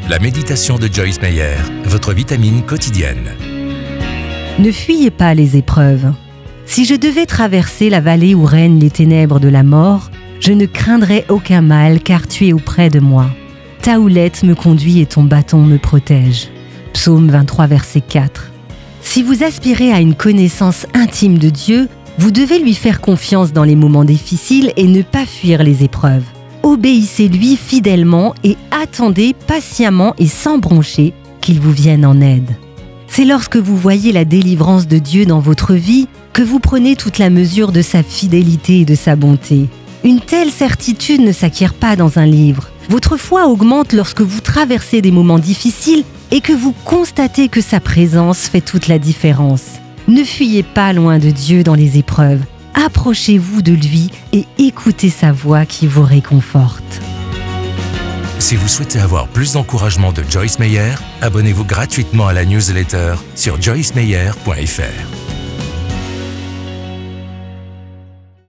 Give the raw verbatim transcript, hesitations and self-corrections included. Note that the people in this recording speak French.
La méditation de Joyce Meyer, votre vitamine quotidienne. Ne fuyez pas les épreuves. Si je devais traverser la vallée où règnent les ténèbres de la mort, je ne craindrais aucun mal car tu es auprès de moi. Ta houlette me conduit et ton bâton me protège. Psaume vingt-trois, verset quatre. Si vous aspirez à une connaissance intime de Dieu, vous devez lui faire confiance dans les moments difficiles et ne pas fuir les épreuves. Obéissez-lui fidèlement et attendez patiemment et sans broncher qu'il vous vienne en aide. C'est lorsque vous voyez la délivrance de Dieu dans votre vie que vous prenez toute la mesure de sa fidélité et de sa bonté. Une telle certitude ne s'acquiert pas dans un livre. Votre foi augmente lorsque vous traversez des moments difficiles et que vous constatez que sa présence fait toute la différence. Ne fuyez pas loin de Dieu dans les épreuves. Approchez-vous de lui et écoutez sa voix qui vous réconforte. Si vous souhaitez avoir plus d'encouragement de Joyce Meyer, abonnez-vous gratuitement à la newsletter sur joyce meyer point f r.